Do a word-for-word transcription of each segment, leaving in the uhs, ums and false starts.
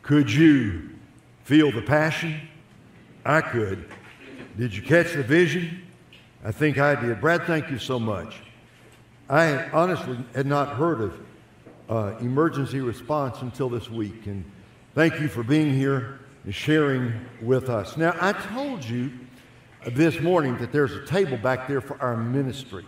Could you feel the passion? I could. Did you catch the vision? I think I did. Brad, thank you so much. I honestly had not heard of uh, emergency response until this week, and thank you for being here and sharing with us. Now, I told you this morning that there's a table back there for our ministry,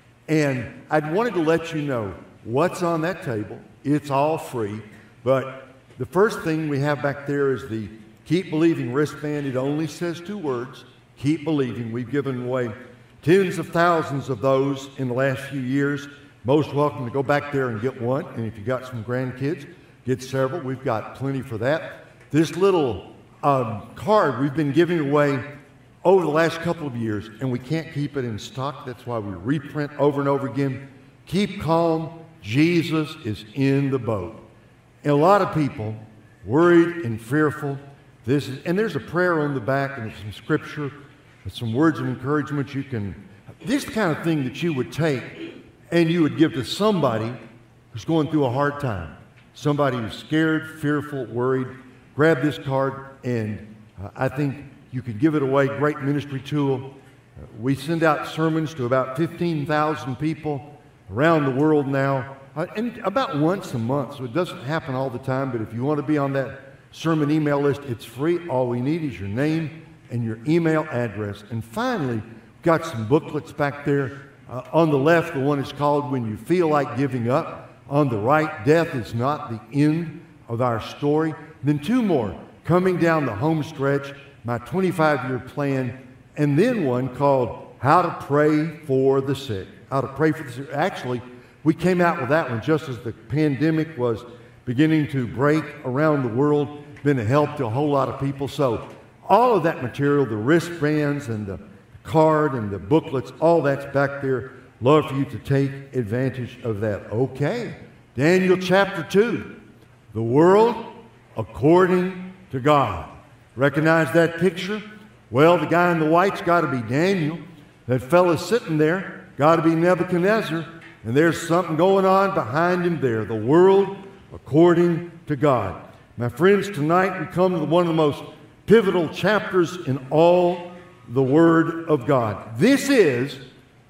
and I wanted to let you know what's on that table. It's all free, but the first thing we have back there is the Keep Believing wristband. It only says two words, Keep Believing. We've given away tens of thousands of those in the last few years. Most welcome to go back there and get one. And if you got some grandkids, get several. We've got plenty for that. This little um, card we've been giving away over the last couple of years, and we can't keep it in stock. That's why we reprint over and over again. Keep calm. Jesus is in the boat. And a lot of people worried and fearful. This is, and there's a prayer on the back and some scripture, some words of encouragement you can, this kind of thing that you would take and you would give to somebody who's going through a hard time, somebody who's scared, fearful, worried. Grab this card, and uh, I think you could give it away. Great ministry tool. Uh, we send out sermons to about fifteen thousand people around the world now, uh, and about once a month, so it doesn't happen all the time, but if you want to be on that sermon email list, it's free. All we need is your name and your email address. And finally, we've got some booklets back there. Uh, on the left, the one is called When You Feel Like Giving Up. On the right, Death is Not the End of Our Story. Then two more coming down the home stretch, My twenty-five year Plan, and then one called How to Pray for the Sick. How to Pray for the Sick. Actually, we came out with that one just as the pandemic was beginning to break around the world. Been a help to a whole lot of people. So all of that material, the wristbands and the card and the booklets, all that's back there. Love for you to take advantage of that. Okay, Daniel chapter two, the world according to God. Recognize that picture? Well, the guy in the white's got to be Daniel. That fellow sitting there got to be Nebuchadnezzar. And there's something going on behind him there. The world according to God. My friends, tonight we come to one of the most pivotal chapters in all the Word of God. This is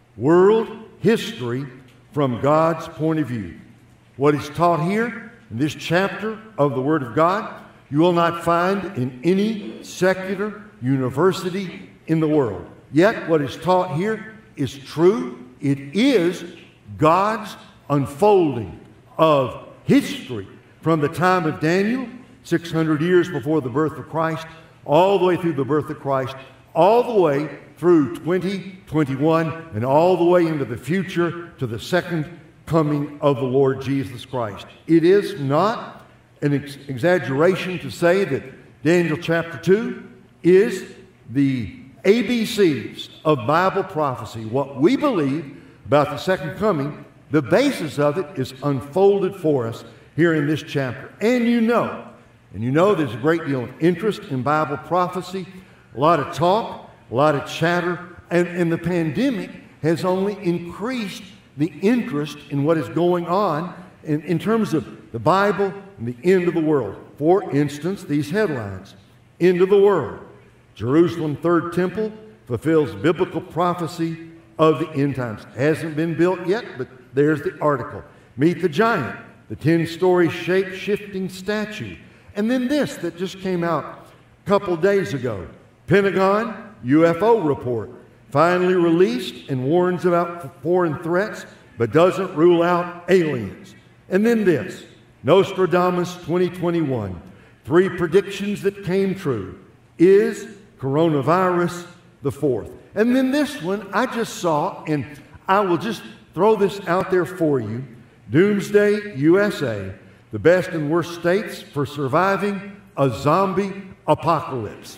world history from God's point of view. What is taught here in this chapter of the Word of God, you will not find in any secular university in the world. Yet what is taught here is true. It is God's unfolding of history from the time of Daniel, six hundred years before the birth of Christ, all the way through the birth of Christ, all the way through twenty twenty-one, and all the way into the future to the second coming of the Lord Jesus Christ. It is not an ex exaggeration to say that Daniel chapter two is the A B Cs of Bible prophecy. What we believe about the second coming, the basis of it is unfolded for us here in this chapter. And you know, and you know there's a great deal of interest in Bible prophecy, a lot of talk, a lot of chatter, and, and the pandemic has only increased the interest in what is going on in, in terms of the Bible and the end of the world. For instance, these headlines: End of the world. Jerusalem third temple fulfills biblical prophecy of the end times. Hasn't been built yet, but there's the article. Meet the giant, the ten-story shape-shifting statue. And then this that just came out a couple days ago. Pentagon U F O report finally released and warns about foreign threats, but doesn't rule out aliens. And then this, Nostradamus twenty twenty-one, three predictions that came true. Is coronavirus the fourth? And then this one I just saw, and I will just throw this out there for you. Doomsday U S A, the best and worst states for surviving a zombie apocalypse.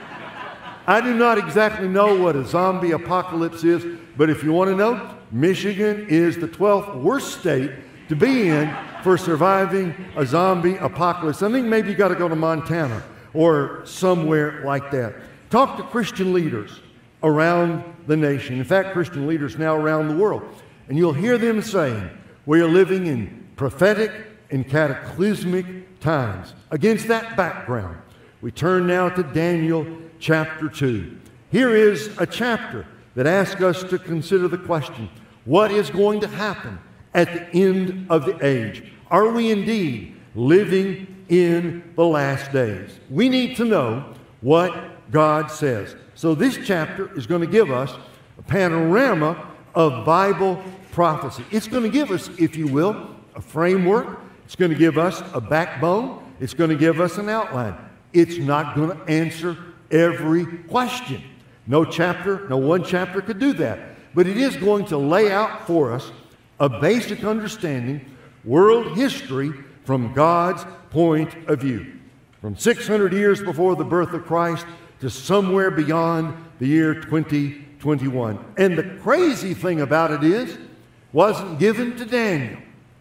I do not exactly know what a zombie apocalypse is, but if you want to know, Michigan is the twelfth worst state to be in for surviving a zombie apocalypse. I think maybe you got to go to Montana or somewhere like that. Talk to Christian leaders around the nation. In fact, Christian leaders now around the world. And you'll hear them saying, we are living in prophetic and cataclysmic times. Against that background, we turn now to Daniel chapter two. Here is a chapter that asks us to consider the question, what is going to happen at the end of the age? Are we indeed living in the last days? We need to know what God says. So this chapter is going to give us a panorama of Bible prophecy. It's going to give us, if you will, a framework. It's going to give us a backbone. It's going to give us an outline. It's not going to answer every question. No chapter, no one chapter could do that. But it is going to lay out for us a basic understanding, world history from God's point of view. From six hundred years before the birth of Christ to somewhere beyond the year twenty twenty-one. And the crazy thing about it is, wasn't given to Daniel.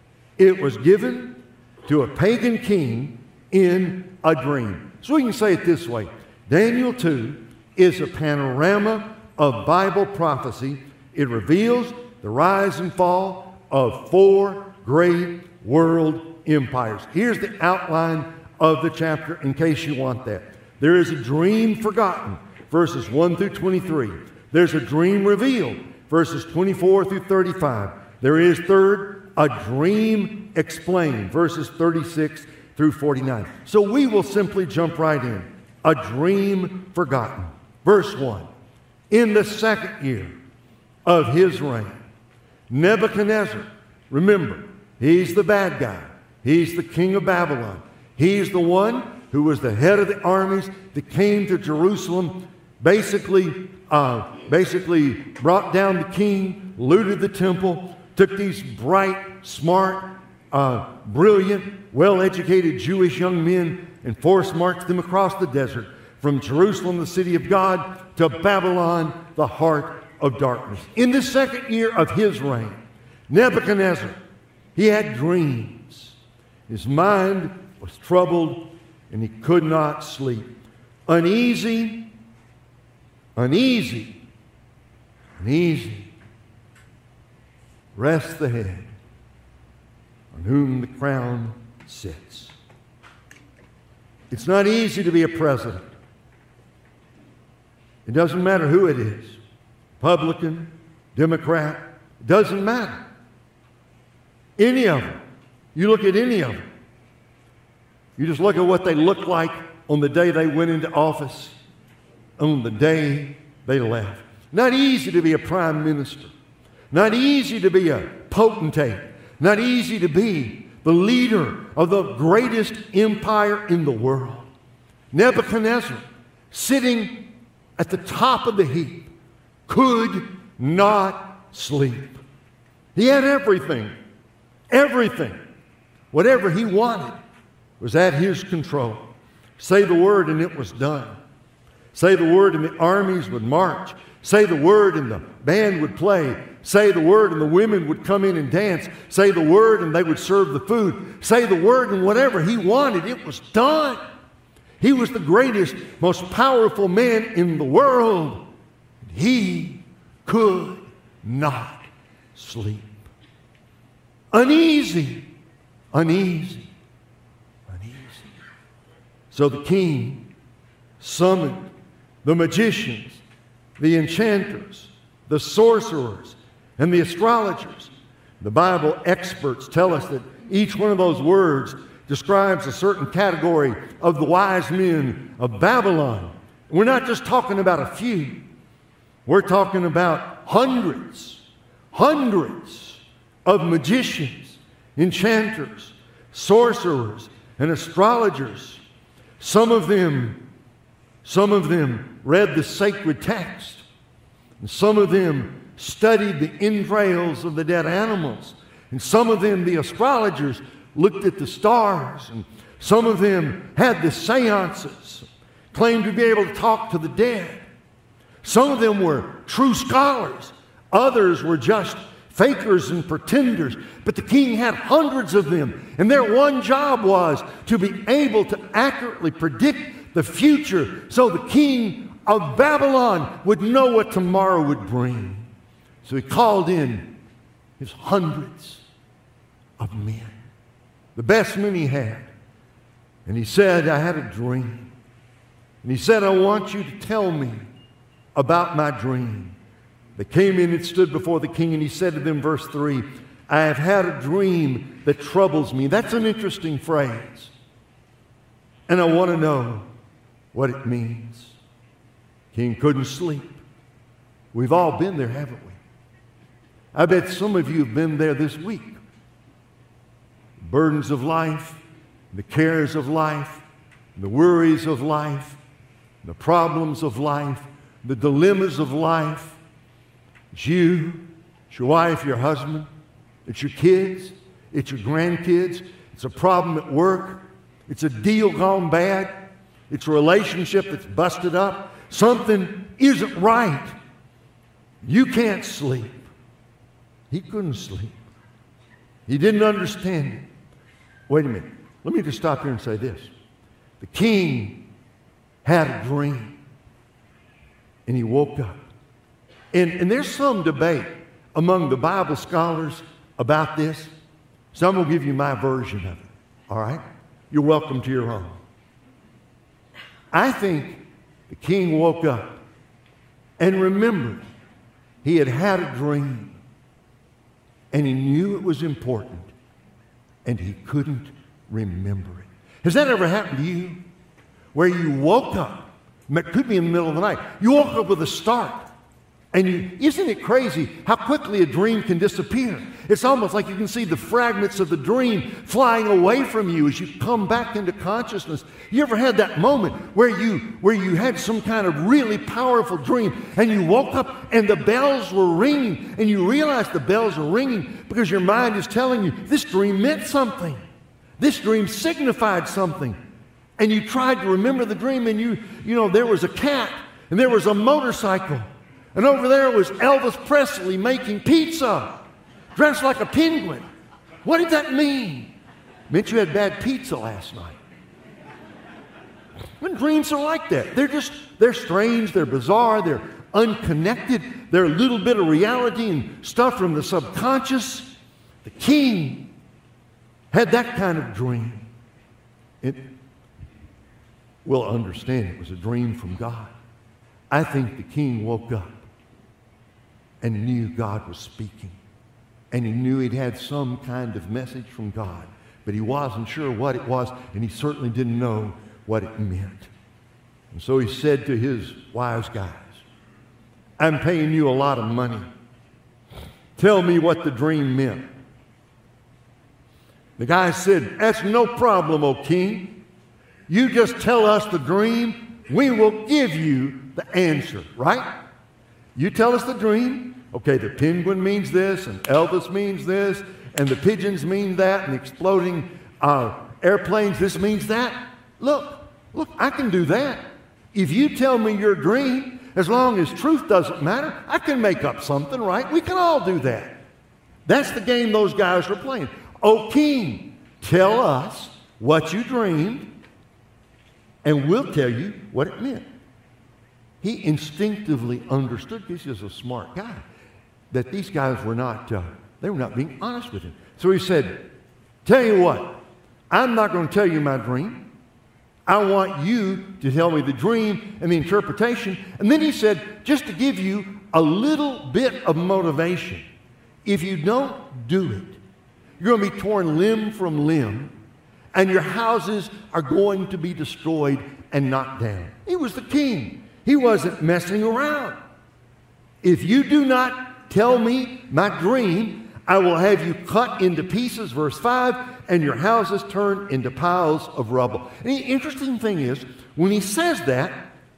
It was given to a pagan king in a dream. So we can say it this way. Daniel two is a panorama of Bible prophecy. It reveals the rise and fall of four great world empires. Here's the outline of the chapter in case you want that. There is a dream forgotten, verses one through twenty-three. There's a dream revealed, verses twenty-four through thirty-five. There is, third, a dream explained, verses thirty-six through forty-nine. So we will simply jump right in. A dream forgotten. Verse one. In the second year of his reign, Nebuchadnezzar, remember, he's the bad guy. He's the king of Babylon. He's the one who was the head of the armies that came to Jerusalem, basically, uh, basically brought down the king, looted the temple, took these bright, smart, uh, brilliant, well-educated Jewish young men and force marched them across the desert from Jerusalem, the city of God, to Babylon, the heart of darkness. In the second year of his reign, Nebuchadnezzar, he had dreams. His mind was troubled and he could not sleep. Uneasy, uneasy, uneasy rests the head on whom the crown sits. It's not easy to be a president. It doesn't matter who it is, Republican, Democrat, it doesn't matter. Any of them. You look at any of them. You just look at what they look like on the day they went into office, on the day they left. Not easy to be a prime minister. Not easy to be a potentate. Not easy to be the leader of the greatest empire in the world. Nebuchadnezzar, sitting at the top of the heap, could not sleep. He had everything. Everything. Whatever he wanted was at his control. Say the word and it was done. Say the word and the armies would march. Say the word and the band would play. Say the word and the women would come in and dance. Say the word and they would serve the food. Say the word and whatever he wanted, it was done. He was the greatest, most powerful man in the world. He could not sleep. Uneasy, uneasy, uneasy. So the king summoned the magicians, the enchanters, the sorcerers, and the astrologers. The Bible experts tell us that each one of those words describes a certain category of the wise men of Babylon. We're not just talking about a few. We're talking about hundreds, hundreds of magicians, enchanters, sorcerers, and astrologers. Some of them, some of them read the sacred text. And some of them studied the entrails of the dead animals. And some of them, the astrologers, looked at the stars. And some of them had the seances, claimed to be able to talk to the dead. Some of them were true scholars. Others were just fakers and pretenders. But the king had hundreds of them. And their one job was to be able to accurately predict the future so the king of Babylon would know what tomorrow would bring. So he called in his hundreds of men. The best men he had And he said, I had a dream. And he said, I want you to tell me about my dream. They came in and stood before the king, and he said to them, verse three, I have had a dream that troubles me. That's an interesting phrase. And I want to know what it means. King couldn't sleep. We've all been there, haven't we? I bet some of you have been there this week. Burdens of life, the cares of life, the worries of life, the problems of life, the dilemmas of life. It's you, it's your wife, your husband, it's your kids, it's your grandkids, it's a problem at work, it's a deal gone bad, it's a relationship that's busted up, something isn't right. You can't sleep. He couldn't sleep. He didn't understand it. Wait a minute. Let me just stop here and say this. The king had a dream, and he woke up. And, and there's some debate among the Bible scholars about this. So I'm going to give you my version of it. All right? You're welcome to your own. I think the king woke up and remembered he had had a dream, and he knew it was important, and he couldn't remember it. Has that ever happened to you? Where you woke up, it could be in the middle of the night, you woke up with a start, and you, isn't it crazy how quickly a dream can disappear? It's almost like you can see the fragments of the dream flying away from you as you come back into consciousness. You ever had that moment where you, where you had some kind of really powerful dream, and you woke up and the bells were ringing, and you realized the bells are ringing because your mind is telling you this dream meant something. This dream signified something. And you tried to remember the dream, and you, you know, there was a cat, and there was a motorcycle, and over there was Elvis Presley making pizza, dressed like a penguin. What did that mean? It meant you had bad pizza last night. When dreams are like that, they're just, they're strange, they're bizarre, they're unconnected, they're a little bit of reality and stuff from the subconscious. The king had that kind of dream. It, we'll understand it was a dream from God. I think the king woke up and knew God was speaking. And he knew he'd had some kind of message from God, but he wasn't sure what it was, and he certainly didn't know what it meant. And so he said to his wise guys, I'm paying you a lot of money. Tell me what the dream meant. The guy said, that's no problem, O king. You just tell us the dream, we will give you the answer, right? You tell us the dream. Okay, the penguin means this, and Elvis means this, and the pigeons mean that, and exploding uh, airplanes, this means that. Look, look, I can do that. If you tell me your dream, as long as truth doesn't matter, I can make up something, right? We can all do that. That's the game those guys were playing. O king, tell us what you dreamed, and we'll tell you what it meant. He instinctively understood, because he was a smart guy, that these guys were not, uh, they were not being honest with him. So he said, tell you what, I'm not going to tell you my dream. I want you to tell me the dream and the interpretation. And then he said, just to give you a little bit of motivation, if you don't do it, you're going to be torn limb from limb, and your houses are going to be destroyed and knocked down. He was the king. He wasn't messing around. If you do not tell me my dream, I will have you cut into pieces, verse five, and your houses turned into piles of rubble. And the interesting thing is, when he says that,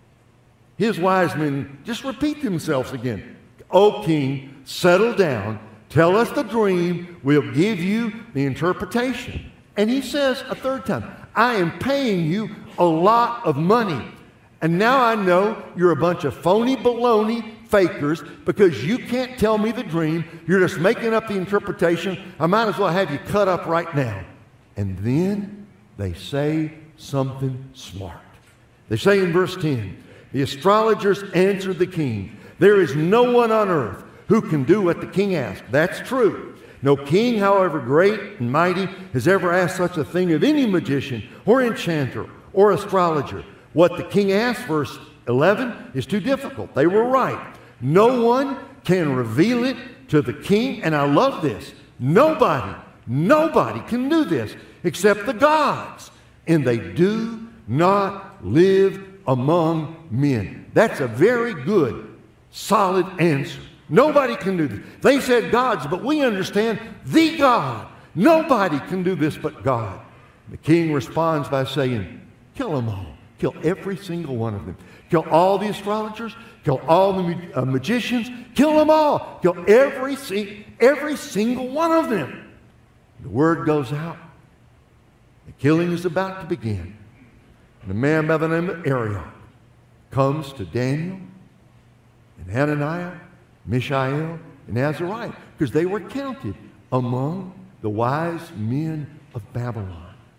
his wise men just repeat themselves again. O king, settle down, tell us the dream, we'll give you the interpretation. And he says a third time, I am paying you a lot of money. And now I know you're a bunch of phony baloney fakers because you can't tell me the dream. You're just making up the interpretation. I might as well have you cut up right now. And then they say something smart. They say in verse ten, the astrologers answered the king, there is no one on earth who can do what the king asked. That's true. No king, however great and mighty, has ever asked such a thing of any magician or enchanter or astrologer. What the king asked, verse eleven, is too difficult. They were right. No one can reveal it to the king, and I love this. Nobody, nobody can do this except the gods, and they do not live among men. That's a very good, solid answer. Nobody can do this. They said gods, but we understand the God. Nobody can do this but God. The king responds by saying, kill them all. Kill every single one of them. Kill all the astrologers. Kill all the uh, magicians. Kill them all. Kill every, every single one of them. The word goes out. The killing is about to begin. And a man by the name of Arioch comes to Daniel and Hananiah, Mishael, and Azariah, because they were counted among the wise men of Babylon.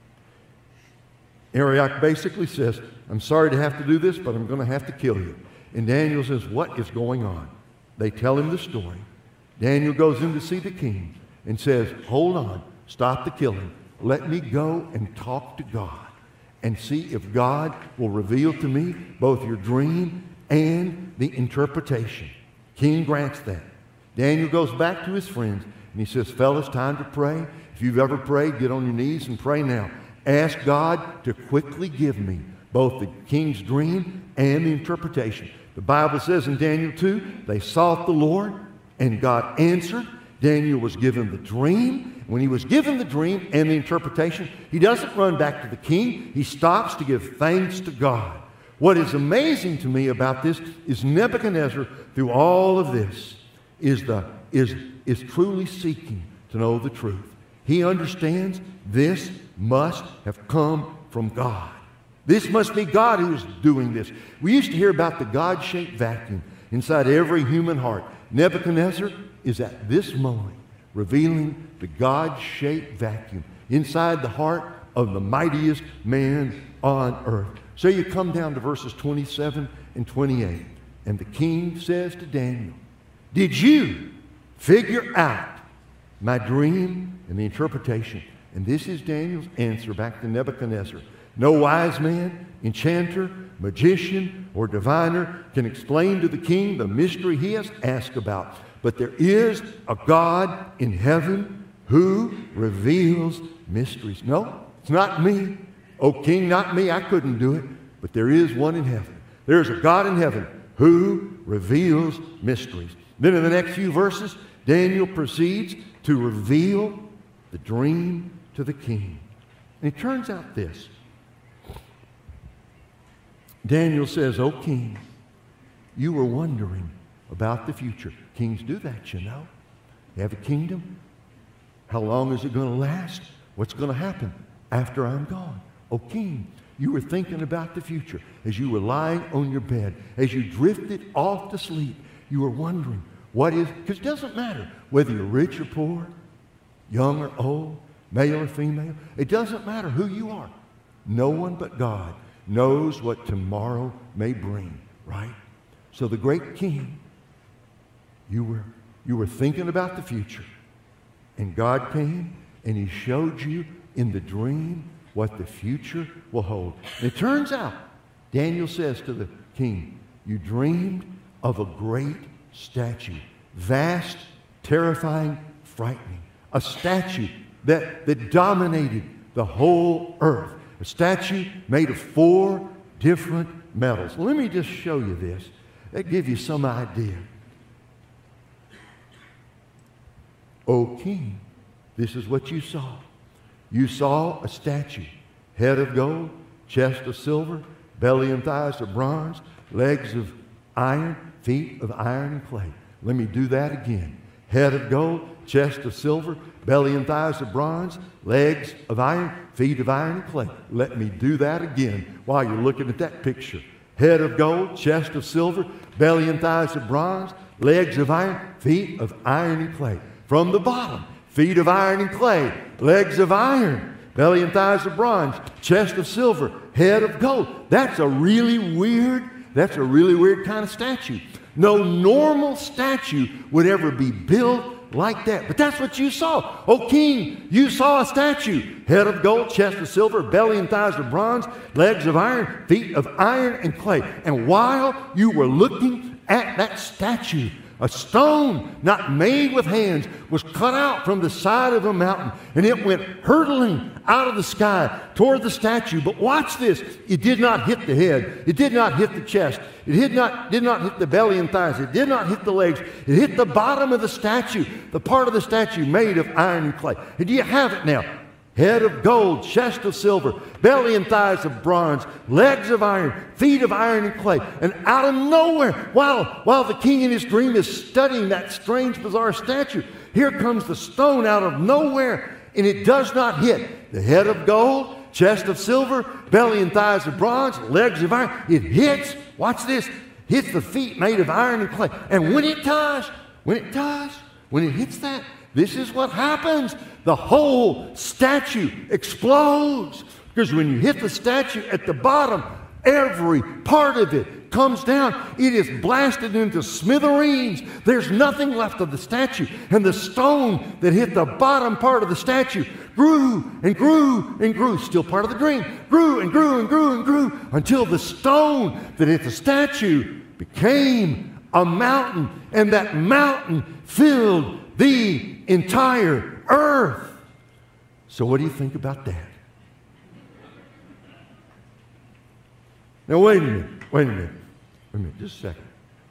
Arioch basically says, I'm sorry to have to do this, but I'm going to have to kill you. And Daniel says, what is going on? They tell him the story. Daniel goes in to see the king and says, hold on, stop the killing. Let me go and talk to God and see if God will reveal to me both your dream and the interpretation. King grants that. Daniel goes back to his friends and he says, fellas, time to pray. If you've ever prayed, get on your knees and pray now. Ask God to quickly give me both the king's dream and the interpretation. The Bible says in Daniel two, they sought the Lord and God answered. Daniel was given the dream. When he was given the dream and the interpretation, he doesn't run back to the king. He stops to give thanks to God. What is amazing to me about this is Nebuchadnezzar, through all of this, is, the, is, is truly seeking to know the truth. He understands this must have come from God. This must be God who's doing this. We used to hear about the God-shaped vacuum inside every human heart. Nebuchadnezzar is at this moment revealing the God-shaped vacuum inside the heart of the mightiest man on earth. So you come down to verses twenty-seven and twenty-eight. And the king says to Daniel, did you figure out my dream and the interpretation? And this is Daniel's answer back to Nebuchadnezzar. No wise man, enchanter, magician, or diviner can explain to the king the mystery he has asked about. But there is a God in heaven who reveals mysteries. No, it's not me. Oh, king, not me. I couldn't do it. But there is one in heaven. There is a God in heaven who reveals mysteries. Then in the next few verses, Daniel proceeds to reveal the dream to the king. And it turns out this. Daniel says, "O king, you were wondering about the future." Kings do that, you know. They have a kingdom. How long is it going to last? What's going to happen after I'm gone? O king, you were thinking about the future as you were lying on your bed, as you drifted off to sleep. You were wondering, what is, because it doesn't matter whether you're rich or poor, young or old, male or female. It doesn't matter who you are. No one but God knows what tomorrow may bring, right? So the great king, you were, you were thinking about the future, and God came and he showed you in the dream what the future will hold. And it turns out, Daniel says to the king, you dreamed of a great statue, vast, terrifying, frightening, a statue that, that dominated the whole earth, a statue made of four different metals. Let me just show you this. That gives you some idea. O king, this is what you saw. You saw a statue, head of gold, chest of silver, belly and thighs of bronze, legs of iron, feet of iron and clay. Let me do that again. Head of gold, chest of silver, belly and thighs of bronze, legs of iron, feet of iron and clay. Let me do that again while you're looking at that picture. Head of gold, chest of silver, belly and thighs of bronze, legs of iron, feet of iron and clay. From the bottom, feet of iron and clay, legs of iron, belly and thighs of bronze, chest of silver, head of gold. That's a really weird, that's a really weird kind of statue. No normal statue would ever be built like that. But that's what you saw. O king, you saw a statue. Head of gold, chest of silver, belly and thighs of bronze, legs of iron, feet of iron and clay. And while you were looking at that statue, a stone not made with hands was cut out from the side of a mountain, and it went hurtling out of the sky toward the statue. But watch this. It did not hit the head. It did not hit the chest. It did not, did not hit the belly and thighs. It did not hit the legs. It hit the bottom of the statue, the part of the statue made of iron and clay. And do you have it now? Head of gold, chest of silver, belly and thighs of bronze, legs of iron, feet of iron and clay. And out of nowhere, while, while the king in his dream is studying that strange, bizarre statue, here comes the stone out of nowhere, and it does not hit the head of gold, chest of silver, belly and thighs of bronze, legs of iron. It hits, watch this, hits the feet made of iron and clay. And when it does, when it does, when it hits that, this is what happens. The whole statue explodes. Because when you hit the statue at the bottom, every part of it comes down. It is blasted into smithereens. There's nothing left of the statue. And the stone that hit the bottom part of the statue grew and grew and grew. Still part of the dream. Grew and grew and grew and grew until the stone that hit the statue became a mountain. And that mountain filled the entire earth. So what do you think about that? Now wait a minute, wait a minute, wait a minute, just a second.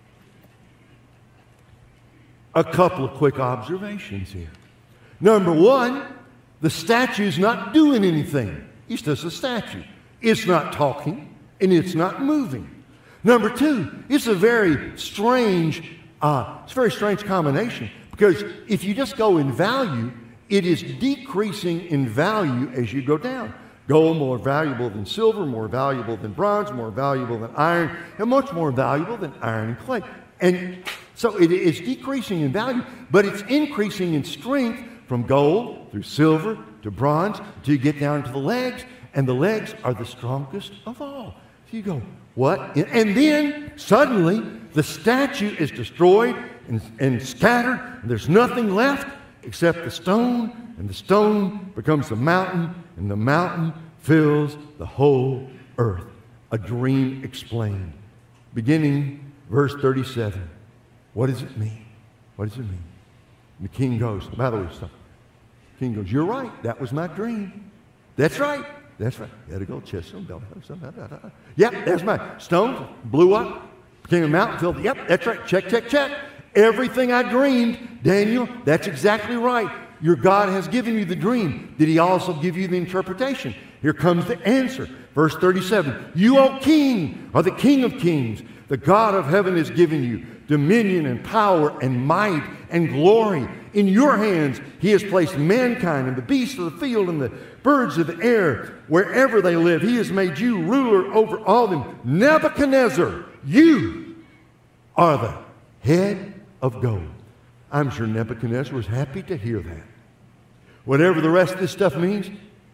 A couple of quick observations here. Number one, the statue's not doing anything. It's just a statue. It's not talking and it's not moving. Number two, it's a very strange, uh, it's a very strange combination. Because if you just go in value, it is decreasing in value as you go down. Gold more valuable than silver, more valuable than bronze, more valuable than iron, and much more valuable than iron and clay. And so it is decreasing in value, but it's increasing in strength from gold through silver to bronze until you get down to the legs, and the legs are the strongest of all. So you go, what? And then suddenly the statue is destroyed and, and scattered, and there's nothing left except the stone, and the stone becomes the mountain, and the mountain fills the whole earth. A dream explained. Beginning verse thirty-seven. What does it mean? What does it mean? And the king goes, by the way, stop. The king goes, you're right, that was my dream. That's right. That's right. You had to go chest, stone, belly, stone, da, da, da. Yep, that's my stone blew up, became a mountain filled. Yep, that's right. Check, check, check. Everything I dreamed, Daniel, that's exactly right. Your God has given you the dream. Did he also give you the interpretation? Here comes the answer. Verse thirty-seven. You, O king, are the King of kings. The God of heaven has given you dominion and power and might and glory. In your hands he has placed mankind and the beasts of the field and the birds of the air. Wherever they live, he has made you ruler over all them. Nebuchadnezzar, you are the head of gold. I'm sure Nebuchadnezzar was happy to hear that. Whatever the rest of this stuff means,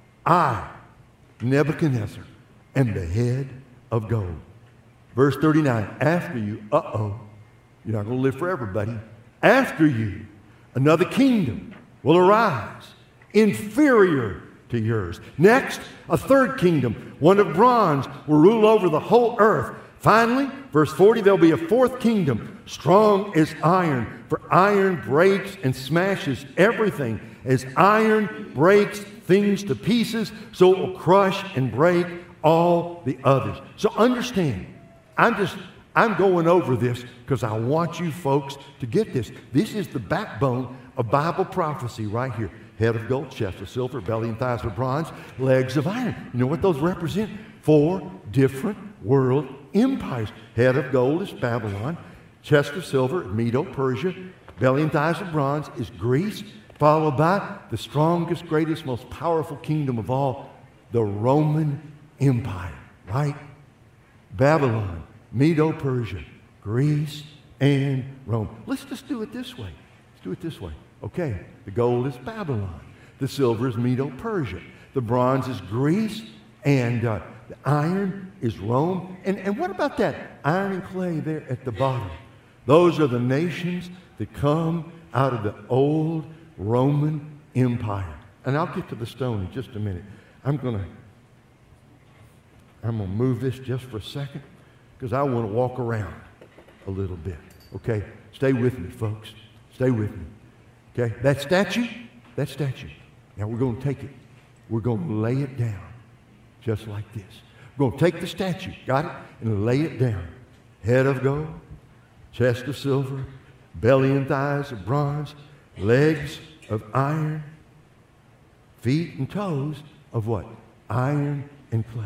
I, Nebuchadnezzar, am the head of gold. Verse thirty-nine, after you, uh-oh, you're not going to live forever, buddy. After you, another kingdom will arise, inferior to yours. Next, a third kingdom, one of bronze, will rule over the whole earth. Finally, verse forty, there'll be a fourth kingdom, strong as iron, for iron breaks and smashes everything. As iron breaks things to pieces, so it will crush and break all the others. So understand, I'm just, I'm going over this because I want you folks to get this. This is the backbone of Bible prophecy right here. Head of gold, chest of silver, belly and thighs of bronze, legs of iron. You know what those represent? Four different world empires. Head of gold is Babylon. Chest of silver, Medo-Persia. Belly and thighs of bronze is Greece. Followed by the strongest, greatest, most powerful kingdom of all, the Roman Empire. Right? Babylon, Medo-Persia, Greece, and Rome. Let's just do it this way. Let's do it this way. Okay, the gold is Babylon. The silver is Medo-Persia. The bronze is Greece, and uh, the iron is Rome. And, and what about that iron and clay there at the bottom? Those are the nations that come out of the old Roman Empire. And I'll get to the stone in just a minute. I'm going to I'm going to move this just for a second because I want to walk around a little bit. Okay? Stay with me, folks. Stay with me. Okay? That statue, that statue. Now we're going to take it. We're going to lay it down just like this. We're going to take the statue, got it? And lay it down. Head of gold, chest of silver, belly and thighs of bronze, legs of iron, feet and toes of what? Iron and clay.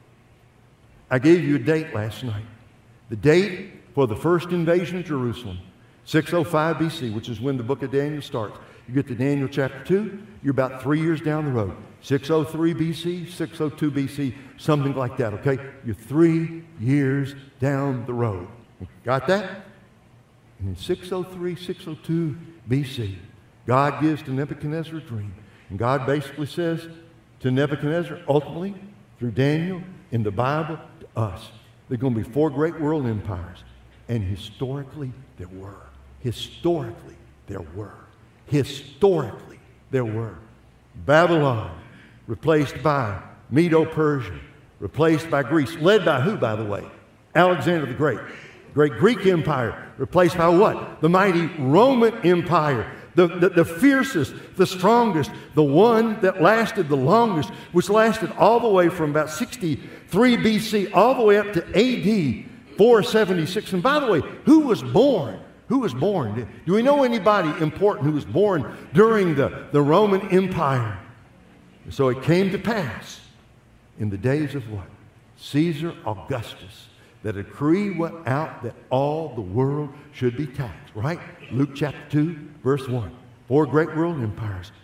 I gave you a date last night. The date for the first invasion of Jerusalem, six oh five B C, which is when the book of Daniel starts. You get to Daniel chapter two, you're about three years down the road. six oh three B C, six oh two B C, something like that, okay? You're three years down the road. Got that? And in six oh three, six oh two B C, God gives to Nebuchadnezzar a dream. And God basically says to Nebuchadnezzar, ultimately, through Daniel, in the Bible, to us, there are going to be four great world empires. And historically, there were. Historically, there were. Historically, there were. Babylon, replaced by Medo-Persia, replaced by Greece, led by who, by the way? Alexander the Great. Great Greek Empire, replaced by what? The mighty Roman Empire. The, the, the fiercest, the strongest, the one that lasted the longest, which lasted all the way from about sixty-three B C all the way up to A D four seventy-six. And by the way, who was born? Who was born? Do we know anybody important who was born during the, the Roman Empire? So it came to pass in the days of what? Caesar Augustus, that a decree went out that all the world should be taxed, right? Luke chapter two, verse one. Four great world empires.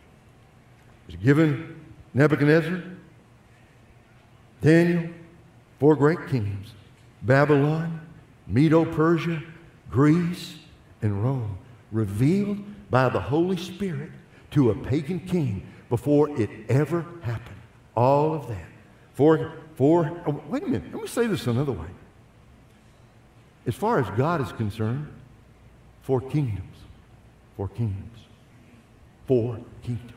It was given Nebuchadnezzar, Daniel, four great kingdoms. Babylon, Medo-Persia, Greece, and Rome, revealed by the Holy Spirit to a pagan king before it ever happened. All of that. Four, four, oh, wait a minute, let me say this another way. As far as God is concerned, four kingdoms. Four kingdoms. Four kingdoms.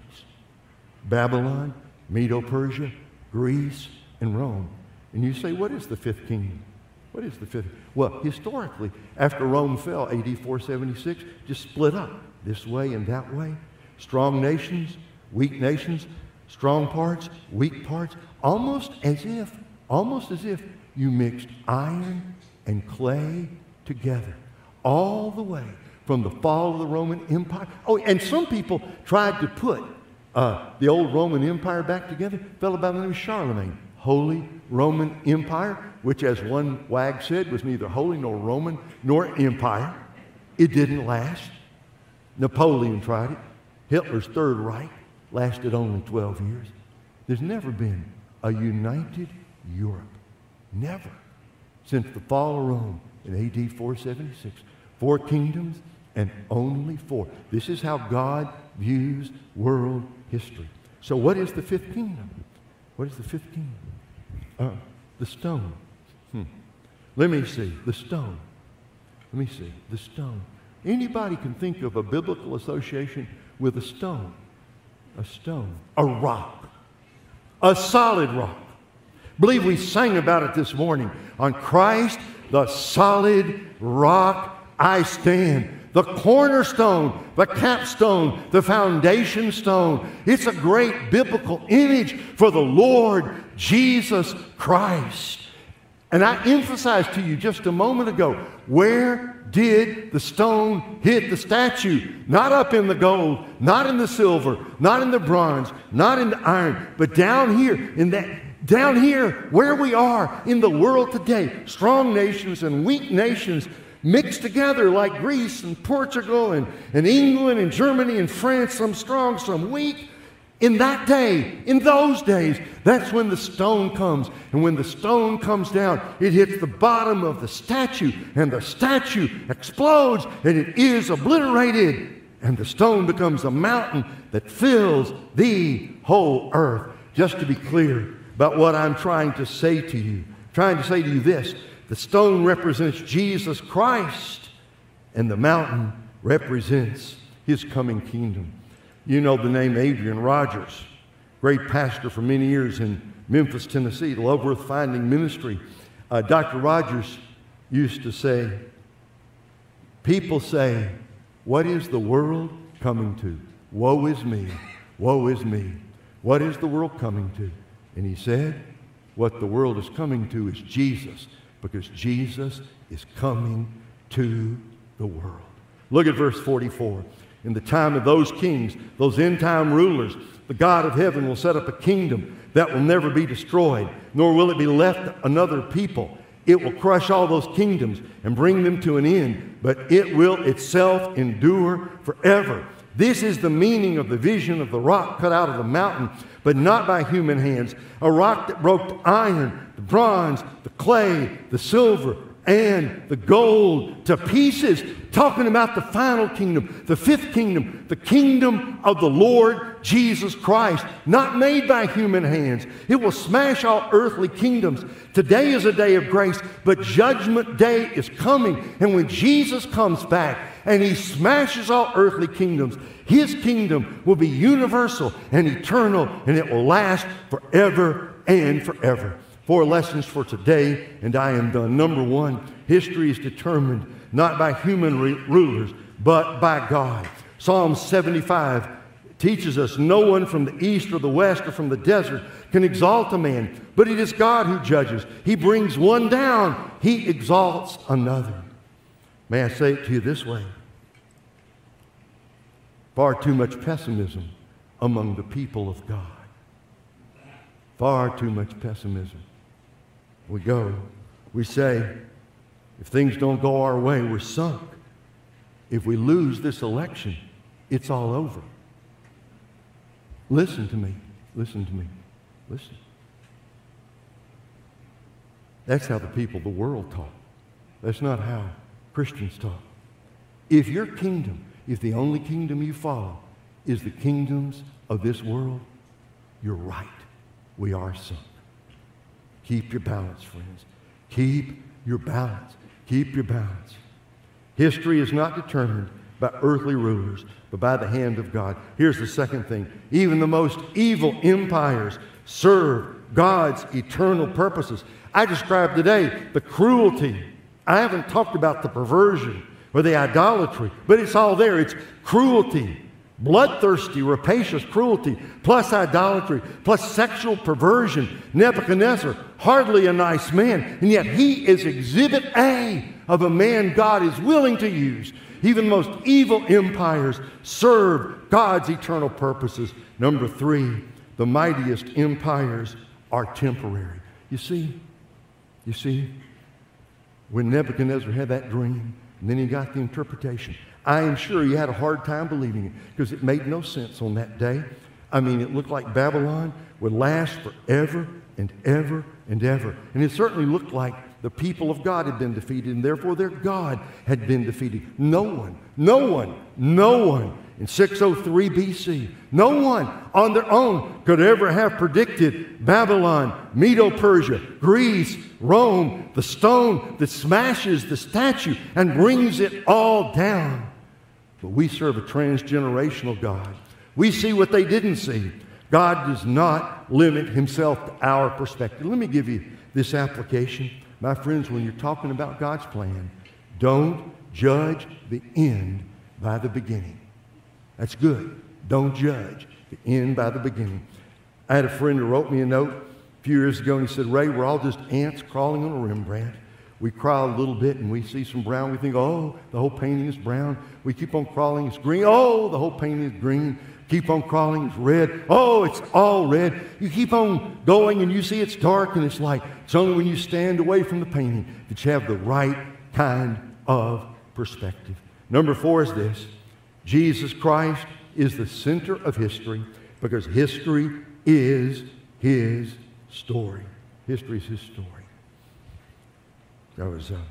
Babylon, Medo-Persia, Greece, and Rome. And you say, what is the fifth kingdom? What is the fifth? Well, historically, after Rome fell, A D four seventy-six, just split up this way and that way. Strong nations, weak nations, strong parts, weak parts, almost as if, almost as if you mixed iron and clay together, all the way from the fall of the Roman Empire. Oh, and some people tried to put uh, the old Roman Empire back together. A fellow by the name of Charlemagne. Holy Roman Empire, which, as one wag said, was neither holy nor Roman nor empire. It didn't last. Napoleon tried it. Hitler's Third Reich lasted only twelve years. There's never been a united Europe. Never. Since the fall of Rome in A D four seventy-six. Four kingdoms and only four. This is how God views world history. So what is the fifth kingdom? What is the fifth kingdom? Uh, the stone. Hmm. Let me see. The stone. Let me see. The stone. Anybody can think of a biblical association with a stone. A stone. A rock. A solid rock. I believe we sang about it this morning. On Christ, the solid rock I stand. The cornerstone, the capstone, the foundation stone. It's a great biblical image for the Lord Jesus Christ. And I emphasized to you just a moment ago, where did the stone hit the statue? Not up in the gold, not in the silver, not in the bronze, not in the iron, but down here in that down here where we are in the world today. Strong nations and weak nations mixed together like Greece and Portugal and, and England and Germany and France, some strong, some weak. In that day, in those days, that's when the stone comes. And when the stone comes down, it hits the bottom of the statue, and the statue explodes, and it is obliterated. And the stone becomes a mountain that fills the whole earth. Just to be clear about what I'm trying to say to you, trying to say to you this: the stone represents Jesus Christ, and the mountain represents his coming kingdom. You know the name Adrian Rogers, great pastor for many years in Memphis, Tennessee, Love Worth Finding Ministry. Uh, Doctor Rogers used to say, people say, what is the world coming to? Woe is me, woe is me. What is the world coming to? And he said, what the world is coming to is Jesus, because Jesus is coming to the world. Look at verse forty-four. In the time of those kings, those end-time rulers, the God of heaven will set up a kingdom that will never be destroyed, nor will it be left another people. It will crush all those kingdoms and bring them to an end, but it will itself endure forever. This is the meaning of the vision of the rock cut out of the mountain, but not by human hands. A rock that broke the iron, the bronze, the clay, the silver, and the gold to pieces. Talking about the final kingdom, the fifth kingdom, the kingdom of the Lord Jesus Christ, not made by human hands. It will smash all earthly kingdoms. Today is a day of grace, but judgment day is coming. And when Jesus comes back and he smashes all earthly kingdoms, his kingdom will be universal and eternal, and it will last forever and forever. Four lessons for today, and I am done. Number one, history is determined not by human re- rulers, but by God. Psalm seventy-five teaches us no one from the east or the west or from the desert can exalt a man, but it is God who judges. He brings one down, he exalts another. May I say it to you this way? Far too much pessimism among the people of God. Far too much pessimism. We go, we say, if things don't go our way, we're sunk. If we lose this election, it's all over. Listen to me. Listen to me. Listen. That's how the people of the world talk. That's not how Christians talk. If your kingdom, if the only kingdom you follow is the kingdoms of this world, you're right. We are sunk. Keep your balance, friends. Keep your balance. Keep your balance. History is not determined by earthly rulers, but by the hand of God. Here's the second thing. Even the most evil empires serve God's eternal purposes. I described today the cruelty. I haven't talked about the perversion or the idolatry, but it's all there. It's cruelty, bloodthirsty, rapacious cruelty, plus idolatry, plus sexual perversion. Nebuchadnezzar, hardly a nice man, and yet he is exhibit A of a man God is willing to use. Even the most evil empires serve God's eternal purposes. Number three, the mightiest empires are temporary. You see, you see, when Nebuchadnezzar had that dream, and then he got the interpretation, I am sure he had a hard time believing it because it made no sense on that day. I mean, it looked like Babylon would last forever and ever and ever. And it certainly looked like the people of God had been defeated, and therefore their God had been defeated. No one, no one, no one in six oh three B C, no one on their own could ever have predicted Babylon, Medo-Persia, Greece, Rome, the stone that smashes the statue and brings it all down. But we serve a transgenerational God. We see what they didn't see. God does not limit himself to our perspective. Let me give you this application. My friends, when you're talking about God's plan, don't judge the end by the beginning. That's good. Don't judge the end by the beginning. I had a friend who wrote me a note a few years ago, and he said, Ray, we're all just ants crawling on a Rembrandt. We crawl a little bit, and we see some brown. We think, oh, the whole painting is brown. We keep on crawling. It's green. Oh, the whole painting is green. Keep on crawling. It's red. Oh, it's all red. You keep on going, and you see it's dark, and it's light. It's only when you stand away from the painting that you have the right kind of perspective. Number four is this. Jesus Christ is the center of history because history is his story. History is his story. I was uh,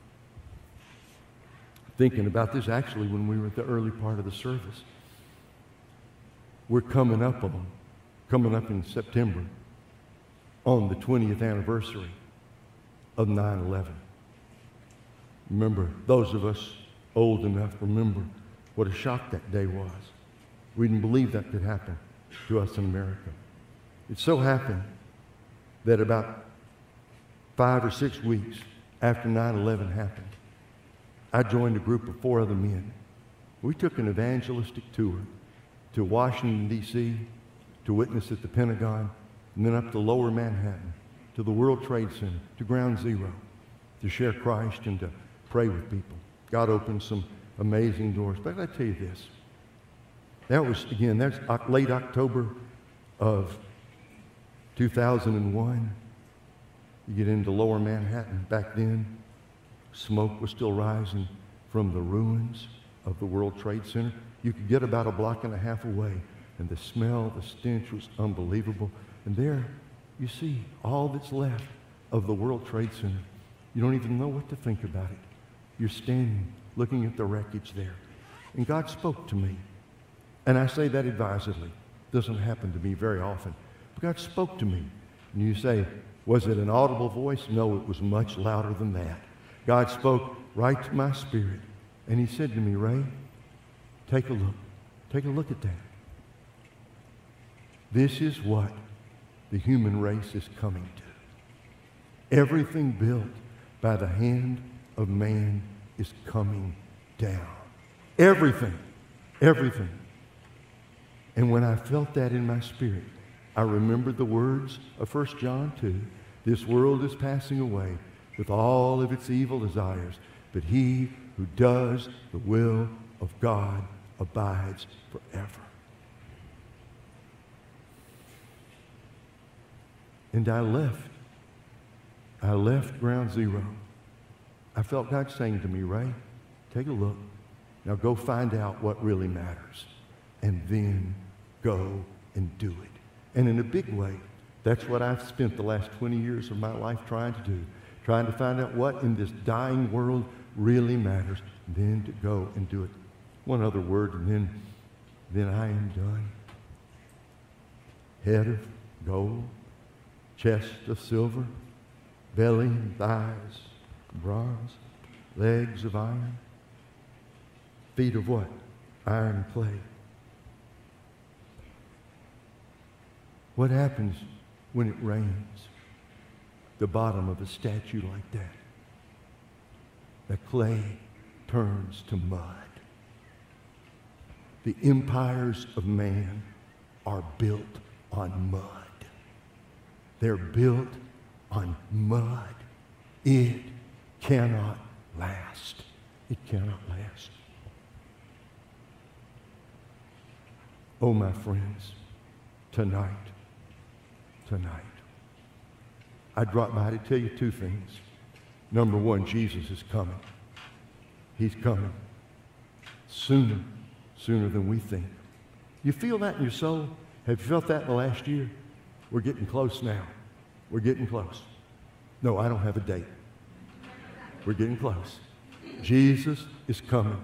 thinking about this actually when we were at the early part of the service. We're coming up on, coming up in September on the twentieth anniversary of nine eleven. Remember, those of us old enough remember What a shock that day was. We didn't believe that could happen to us in America. It so happened that about five or six weeks after nine eleven happened, I joined a group of four other men. We took an evangelistic tour to Washington, D C, to witness at the Pentagon, and then up to Lower Manhattan, to the World Trade Center, to Ground Zero, to share Christ and to pray with people. God opened some amazing doors. But I tell you this, that was, again, that's late October of two thousand one. You get into Lower Manhattan. Back then, smoke was still rising from the ruins of the World Trade Center. You could get about a block and a half away, and the smell, the stench was unbelievable. And there, you see all that's left of the World Trade Center. You don't even know what to think about it. You're standing, looking at the wreckage there. And God spoke to me. And I say that advisedly. It doesn't happen to me very often. But God spoke to me. And you say, was it an audible voice? No, it was much louder than that. God spoke right to my spirit. And he said to me, Ray, take a look. Take a look at that. This is what the human race is coming to. Everything built by the hand of man is coming down. Everything. Everything. And when I felt that in my spirit, I remembered the words of First John two. This world is passing away with all of its evil desires, but he who does the will of God abides forever. And I left. I left Ground Zero. I felt God saying to me, Ray, take a look. Now go find out what really matters. And then go and do it. And in a big way, that's what I've spent the last twenty years of my life trying to do. Trying to find out what in this dying world really matters. And then to go and do it. One other word, and then, then I am done. Head of gold, chest of silver, belly and thighs, bronze, legs of iron, feet of what? Iron clay. What happens when it rains? The bottom of a statue like that. The clay turns to mud. The empires of man are built on mud. They're built on mud. It cannot last. It cannot last. Oh, my friends, tonight, tonight, I dropped by to tell you two things. Number one, Jesus is coming. He's coming sooner, sooner than we think. You feel that in your soul? Have you felt that in the last year? We're getting close now. We're getting close. No, I don't have a date. We're getting close. Jesus is coming.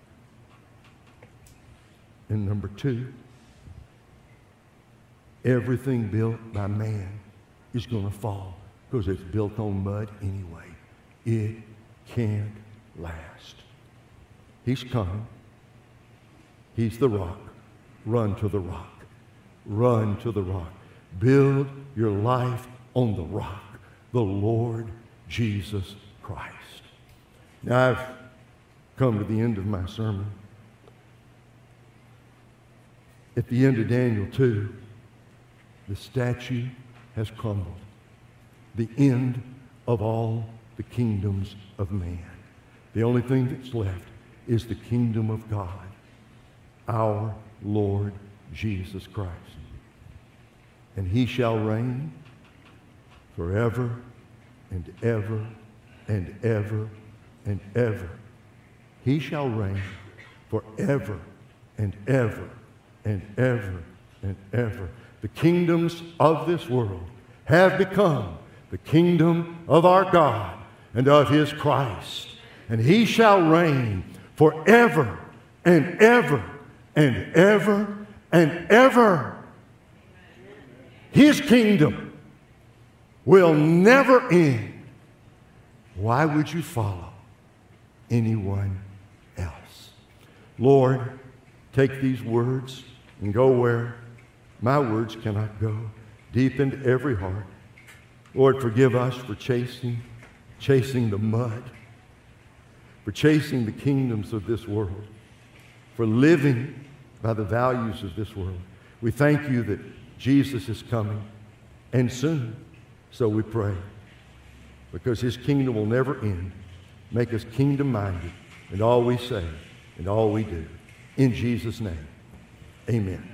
And number two, everything built by man is going to fall because it's built on mud anyway. It can't last. He's coming. He's the rock. Run to the rock. Run to the rock. Build your life on the rock, the Lord Jesus Christ. Now, I've come to the end of my sermon. At the end of Daniel two, the statue has crumbled. The end of all the kingdoms of man. The only thing that's left is the kingdom of God, our Lord Jesus Christ. And he shall reign forever and ever and ever and ever. He shall reign forever and ever and ever and ever. The kingdoms of this world have become the kingdom of our God and of his Christ. And he shall reign forever and ever and ever and ever. His kingdom will never end. Why would you follow anyone else? Lord, take these words and go where my words cannot go, deep into every heart. Lord, forgive us for chasing, chasing the mud, for chasing the kingdoms of this world, for living by the values of this world. We thank you that Jesus is coming, and soon, so we pray, because his kingdom will never end. Make us kingdom-minded in all we say and all we do. In Jesus' name, amen.